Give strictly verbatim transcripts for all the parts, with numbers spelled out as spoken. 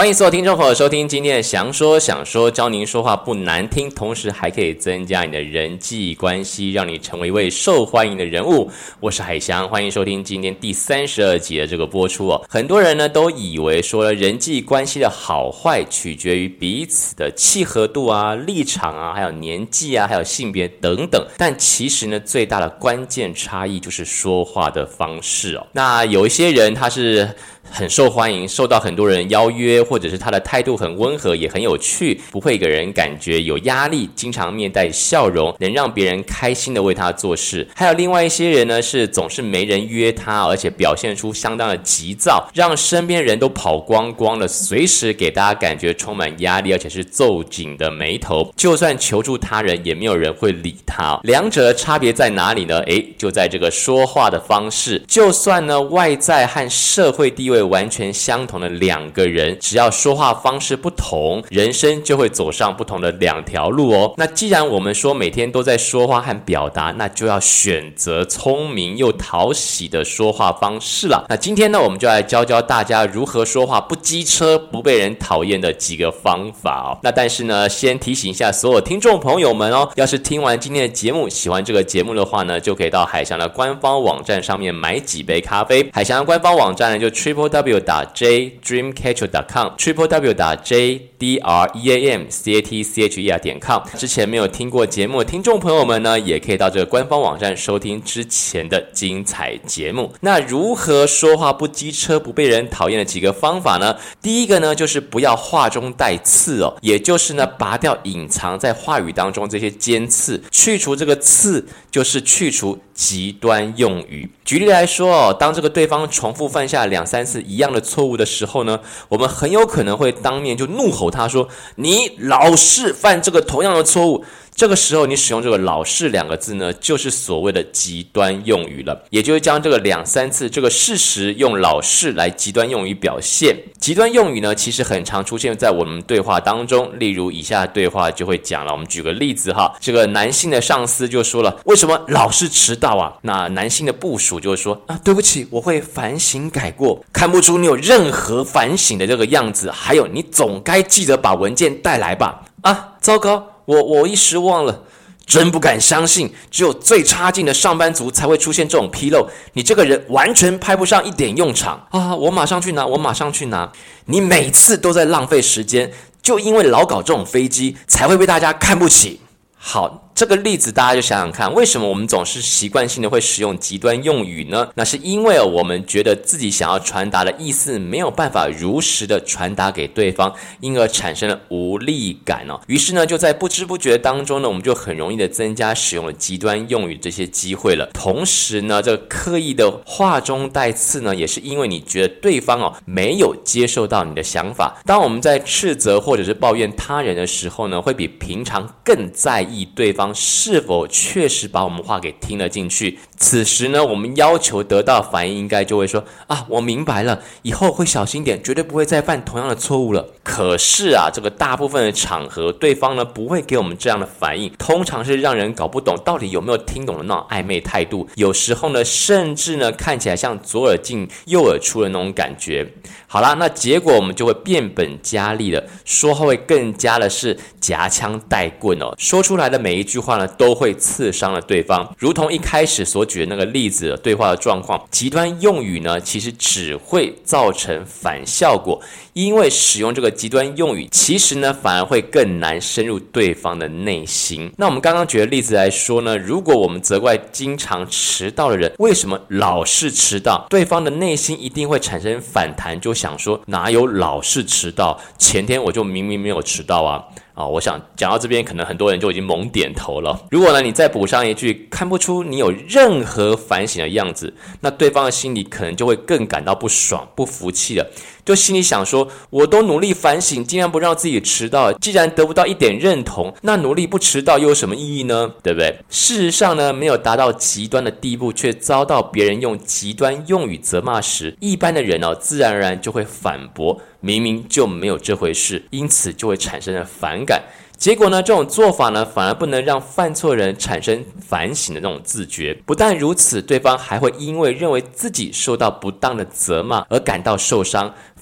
欢迎所有听众朋友收听今天的详说想说，教您说话不难听，同时还可以增加你的人际关系，让你成为一位受欢迎的人物。我是海翔，欢迎收听今天第三十二集的这个播出哦。很多人呢都以为说人际关系的好坏取决于彼此的契合度啊、立场啊、还有年纪啊、还有性别等等，但其实呢最大的关键差异就是说话的方式哦。那有一些人他是很受欢迎，受到很多人邀约，或者是他的态度很温和，也很有趣，不会给人感觉有压力，经常面带笑容，能让别人开心的为他做事。还有另外一些人呢，是总是没人约他，而且表现出相当的急躁，让身边人都跑光光了，随时给大家感觉充满压力，而且是皱紧的眉头，就算求助他人也没有人会理他。两者的差别在哪里呢？诶，就在这个说话的方式。就算呢外在和社会地位完全相同的两个人，只要说话方式不同，人生就会走上不同的两条路哦。那既然我们说每天都在说话和表达，那就要选择聪明又讨喜的说话方式啦。那今天呢，我们就来教教大家如何说话不机车、不被人讨厌的几个方法哦。那但是呢，先提醒一下所有听众朋友们哦，要是听完今天的节目，喜欢这个节目的话呢，就可以到海翔的官方网站上面买几杯咖啡。海翔的官方网站呢，就 triple w 点 j dreamcatcher 点 com triple w 点 j d r e a m c a t c h e r 点 com。之前没有听过节目的听众朋友们呢，也可以到这个官方网站收听之前的精彩节目。那如何说话不机车、不被人讨厌的几个方法呢？第一个呢，就是不要话中带刺哦，也就是呢，拔掉隐藏在话语当中这些尖刺，去除这个刺，就是去除极端用语。举例来说哦，当这个对方重复犯下两三次一样的错误的时候呢，我们很有可能会当面就怒吼他说：“你老是犯这个同样的错误。”这个时候你使用这个老是两个字呢，就是所谓的极端用语了，也就是将这个两三次这个事实用老是来极端用语表现。极端用语呢，其实很常出现在我们对话当中，例如以下的对话就会讲了。我们举个例子哈，这个男性的上司就说了：“为什么老是迟到啊？”那男性的部属就说：“啊，对不起，我会反省改过。看不出你有任何反省的这个样子，还有你总该记得把文件带来吧？”啊，糟糕！我我一时忘了，真不敢相信，只有最差劲的上班族才会出现这种纰漏，你这个人完全派不上一点用场啊！我马上去拿，我马上去拿。你每次都在浪费时间，就因为老搞这种飞机，才会被大家看不起。好，这个例子大家就想想看，为什么我们总是习惯性的会使用极端用语呢？那是因为我们觉得自己想要传达的意思没有办法如实的传达给对方，因而产生了无力感哦。于是呢，就在不知不觉当中呢，我们就很容易的增加使用了极端用语这些机会了。同时呢，这个刻意的话中带刺呢，也是因为你觉得对方哦没有接受到你的想法。当我们在斥责或者是抱怨他人的时候呢，会比平常更在意对方是否确实把我们话给听了进去。此时呢，我们要求得到反应应该就会说：“啊，我明白了，以后会小心点，绝对不会再犯同样的错误了。”可是啊，这个大部分的场合，对方呢不会给我们这样的反应，通常是让人搞不懂到底有没有听懂的那种暧昧态度。有时候呢，甚至呢看起来像左耳进右耳出的那种感觉。好啦，那结果我们就会变本加厉了，说话会更加的是夹枪带棍哦，说出来的每一句话呢都会刺伤了对方。如同一开始所举的那个例子对话的状况，极端用语呢其实只会造成反效果，因为使用这个极端用语，其实呢反而会更难深入对方的内心。那我们刚刚举的例子来说呢，如果我们责怪经常迟到的人为什么老是迟到，对方的内心一定会产生反弹，就想说哪有老是迟到，前天我就明明没有迟到啊。啊、哦，我想讲到这边，可能很多人就已经猛点头了。如果呢，你再补上一句，看不出你有任何反省的样子，那对方的心里可能就会更感到不爽、不服气了。就心里想说，我都努力反省，尽量不让自己迟到，既然得不到一点认同，那努力不迟到又有什么意义呢？对不对？事实上呢，没有达到极端的地步，却遭到别人用极端用语责骂时，一般的人哦，自然而然就会反驳，明明就没有这回事，因此就会产生了反感。结果呢，这种做法呢，反而不能让犯错人产生反省的那种自觉。不但如此，对方还会因为认为自己受到不当的责骂而感到受伤，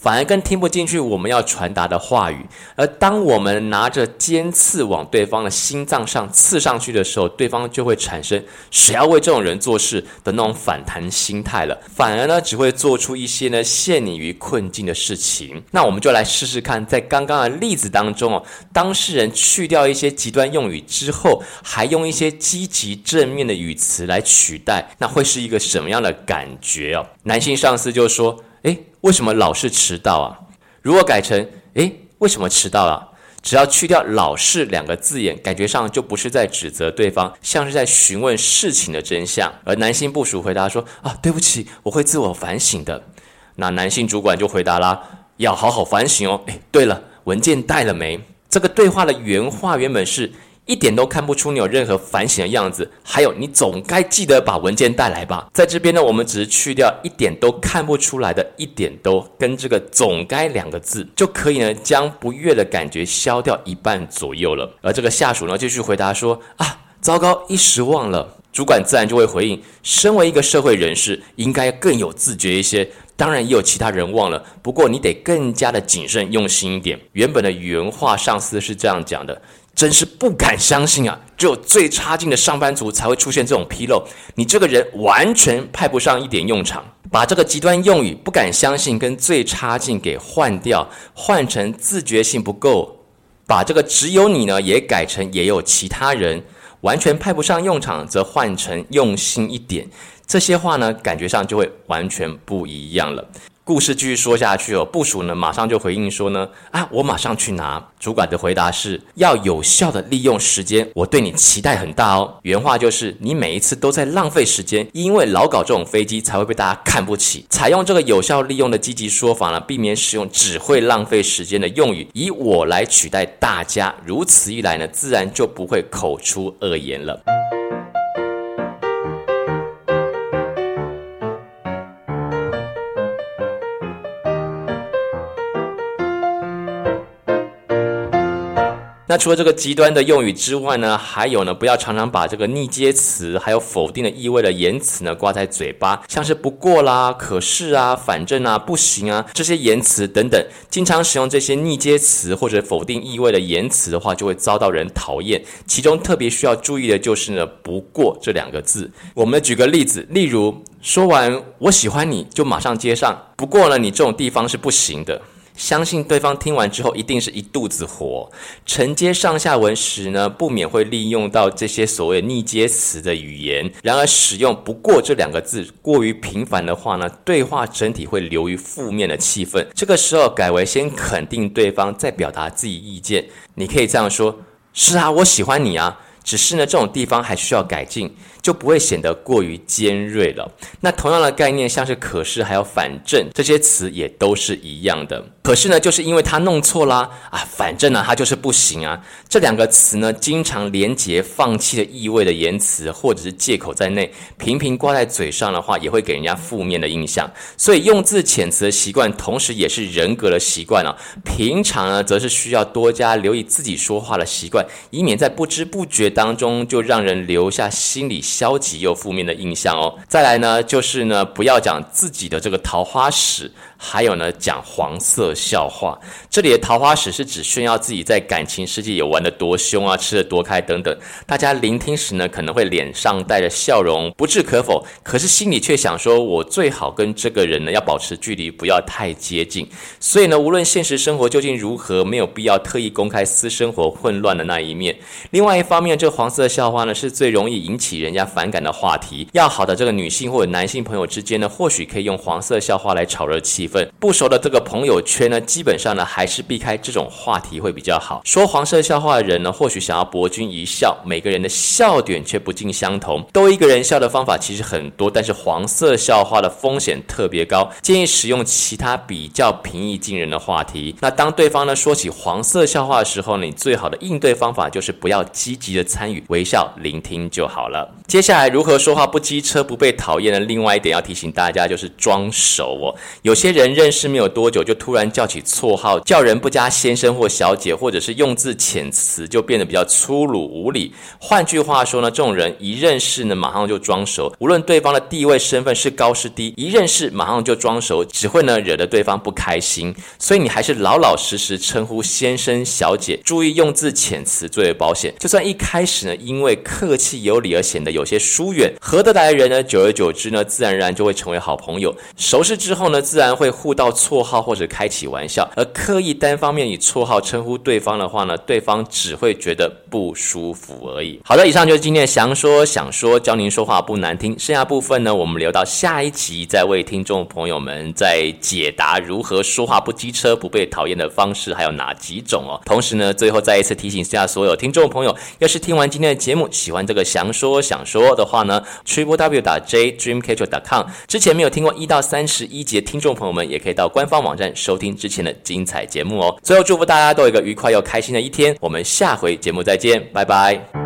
反而更听不进去我们要传达的话语。而当我们拿着尖刺往对方的心脏上刺上去的时候，对方就会产生谁要为这种人做事的那种反弹心态了，反而呢只会做出一些呢陷你于困境的事情。那我们就来试试看，在刚刚的例子当中哦，当事人去掉一些极端用语之后，还用一些积极正面的语词来取代，那会是一个什么样的感觉哦？男性上司就说：诶，为什么老是迟到啊？如果改成诶，为什么迟到啊？只要去掉老是两个字眼，感觉上就不是在指责对方，像是在询问事情的真相。而男性部属回答说：啊，对不起，我会自我反省的。那男性主管就回答啦：要好好反省哦。诶，对了，文件带了没？这个对话的原话原本是一点都看不出你有任何反省的样子，还有你总该记得把文件带来吧。在这边呢，我们只是去掉一点都看不出来的一点都跟这个总该两个字，就可以呢将不悦的感觉消掉一半左右了。而这个下属呢继续回答说：啊，糟糕，一时忘了。主管自然就会回应：身为一个社会人士，应该更有自觉一些，当然也有其他人忘了，不过你得更加的谨慎用心一点。原本的原话上司是这样讲的：真是不敢相信啊，只有最差劲的上班族才会出现这种纰漏，你这个人完全派不上一点用场。把这个极端用语不敢相信跟最差劲给换掉，换成自觉性不够，把这个只有你呢也改成也有其他人，完全派不上用场则换成用心一点。这些话呢感觉上就会完全不一样了。故事继续说下去哦，部属呢马上就回应说呢：啊，我马上去拿。主管的回答是：要有效的利用时间，我对你期待很大哦。原话就是：你每一次都在浪费时间，因为老搞这种飞机才会被大家看不起。采用这个有效利用的积极说法呢，避免使用只会浪费时间的用语，以我来取代大家，如此一来呢，自然就不会口出恶言了。那除了这个极端的用语之外呢，还有呢，不要常常把这个逆接词还有否定的意味的言辞呢挂在嘴巴，像是不过啦、可是啊、反正啊、不行啊这些言辞等等，经常使用这些逆接词或者否定意味的言辞的话，就会遭到人讨厌。其中特别需要注意的就是呢，不过这两个字。我们举个例子，例如说完我喜欢你就马上接上，不过呢，你这种地方是不行的。相信对方听完之后一定是一肚子火。承接上下文时呢，不免会利用到这些所谓逆接词的语言。然而使用不过这两个字过于频繁的话呢，对话整体会流于负面的气氛。这个时候改为先肯定对方，再表达自己意见。你可以这样说：是啊，我喜欢你啊，只是呢这种地方还需要改进，就不会显得过于尖锐了。那同样的概念，像是可是还有反正这些词也都是一样的。可是呢，就是因为他弄错啦啊，反正呢他就是不行啊。这两个词呢，经常连结放弃的意味的言辞或者是借口在内，频频挂在嘴上的话，也会给人家负面的印象。所以用字遣词的习惯，同时也是人格的习惯啊。平常呢，则是需要多加留意自己说话的习惯，以免在不知不觉当中就让人留下心理消极又负面的印象哦。再来呢，就是呢，不要讲自己的这个桃花史，还有呢，讲黄色笑话。这里的桃花史是指炫耀自己在感情世界有玩得多凶啊，吃得多开等等。大家聆听时呢，可能会脸上带着笑容，不置可否，可是心里却想说，我最好跟这个人呢要保持距离，不要太接近。所以呢，无论现实生活究竟如何，没有必要特意公开私生活混乱的那一面。另外一方面，这个黄色笑话呢，是最容易引起人家反感的话题。要好的这个女性或者男性朋友之间呢，或许可以用黄色笑话来炒热气氛。不熟的这个朋友圈呢，基本上呢还是避开这种话题会比较好。说黄色笑话的人呢，或许想要博君一笑，每个人的笑点却不尽相同。逗一个人笑的方法其实很多，但是黄色笑话的风险特别高，建议使用其他比较平易近人的话题。那当对方呢说起黄色笑话的时候呢，你最好的应对方法就是不要积极的参与，微笑聆听就好了。接下来如何说话不机车不被讨厌的另外一点要提醒大家就是装熟哦。有些人人认识没有多久就突然叫起绰号，叫人不加先生或小姐，或者是用字遣词就变得比较粗鲁无礼。换句话说呢，这种人一认识呢马上就装熟，无论对方的地位身份是高是低，一认识马上就装熟，只会呢惹得对方不开心。所以你还是老老实实称呼先生小姐，注意用字遣词最为保险。就算一开始呢因为客气有礼而显得有些疏远，合得来的人呢久而久之呢自然而然就会成为好朋友，熟识之后呢自然会互道绰号或者开起玩笑，而刻意单方面以绰号称呼对方的话呢，对方只会觉得不舒服而已。好的，以上就是今天的详说想说，教您说话不难听。剩下部分呢我们留到下一集再为听众朋友们再解答如何说话不机车不被讨厌的方式还有哪几种哦。同时呢最后再一次提醒一下所有听众朋友，要是听完今天的节目喜欢这个详说想说的话呢 triple w 点 j dreamcatcher 点 com 之前没有听过一到三十一集的听众朋友们也可以到官方网站收听之前的精彩节目哦。最后祝福大家都有一个愉快又开心的一天，我们下回节目再见，拜拜。